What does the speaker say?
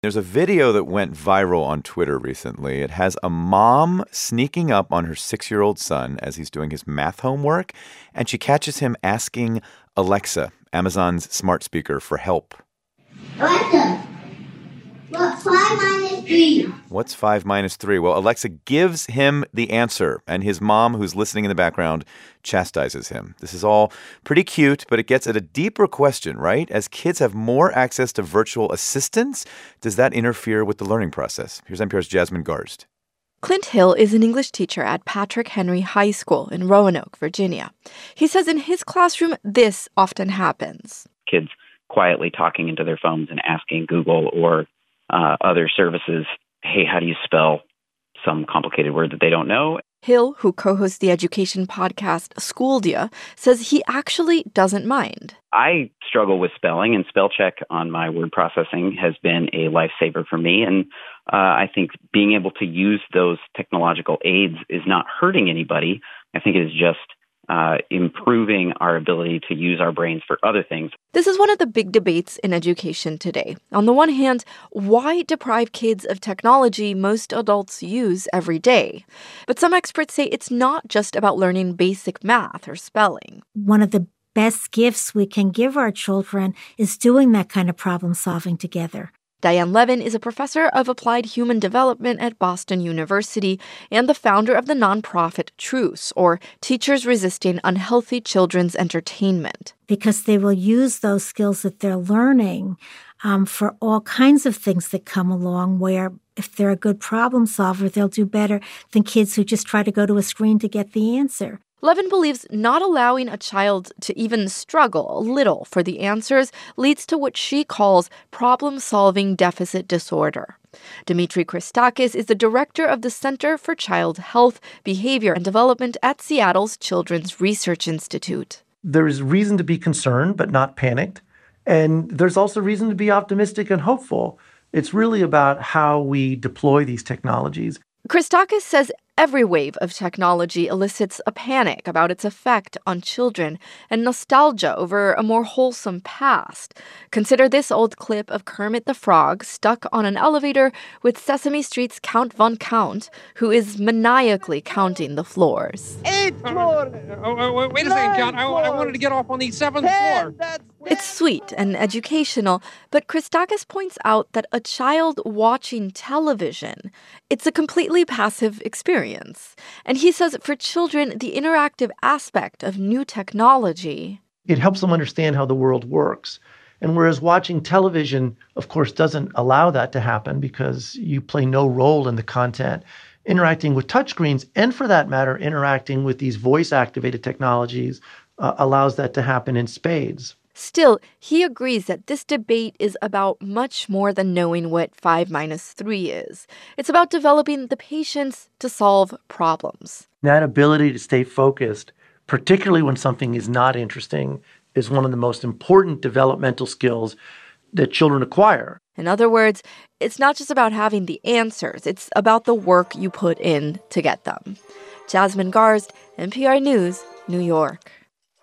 There's a video that went viral on Twitter recently. It has a mom sneaking up on her 6-year-old son as he's doing his math homework, and she catches him asking Alexa, Amazon's smart speaker, for help. Alexa, what's 5 minus 3? What's 5 minus 3? Well, Alexa gives him the answer, and his mom, who's listening in the background, chastises him. This is all pretty cute, but it gets at a deeper question, right? As kids have more access to virtual assistants, does that interfere with the learning process? Here's NPR's Jasmine Garsd. Clint Hill is an English teacher at Patrick Henry High School in Roanoke, Virginia. He says in his classroom, this often happens. Kids quietly talking into their phones and asking Google or other services, hey, how do you spell some complicated word that they don't know? Hill, who co-hosts the education podcast Schooldia, says he actually doesn't mind. I struggle with spelling, and spell check on my word processing has been a lifesaver for me. And I think being able to use those technological aids is not hurting anybody. I think it is just improving our ability to use our brains for other things. This is one of the big debates in education today. On the one hand, why deprive kids of technology most adults use every day? But some experts say it's not just about learning basic math or spelling. One of the best gifts we can give our children is doing that kind of problem solving together. Diane Levin is a professor of applied human development at Boston University and the founder of the nonprofit Truce, or Teachers Resisting Unhealthy Children's Entertainment. Because they will use those skills that they're learning for all kinds of things that come along, where if they're a good problem solver, they'll do better than kids who just try to go to a screen to get the answer. Levin believes not allowing a child to even struggle a little for the answers leads to what she calls problem-solving deficit disorder. Dimitri Christakis is the director of the Center for Child Health, Behavior, and Development at Seattle's Children's Research Institute. There is reason to be concerned, but not panicked. And there's also reason to be optimistic and hopeful. It's really about how we deploy these technologies. Christakis says every wave of technology elicits a panic about its effect on children and nostalgia over a more wholesome past. Consider this old clip of Kermit the Frog stuck on an elevator with Sesame Street's Count Von Count, who is maniacally counting the floors. 8th floor. Wait a second, Count. I wanted to get off on the 7th floor. It's sweet and educational, but Christakis points out that a child watching television, it's a completely passive experience. And he says for children, the interactive aspect of new technology, it helps them understand how the world works. And whereas watching television, of course, doesn't allow that to happen because you play no role in the content, interacting with touchscreens, and for that matter, interacting with these voice-activated technologies allows that to happen in spades. Still, he agrees that this debate is about much more than knowing what 5 minus 3 is. It's about developing the patience to solve problems. That ability to stay focused, particularly when something is not interesting, is one of the most important developmental skills that children acquire. In other words, it's not just about having the answers. It's about the work you put in to get them. Jasmine Garsd, NPR News, New York.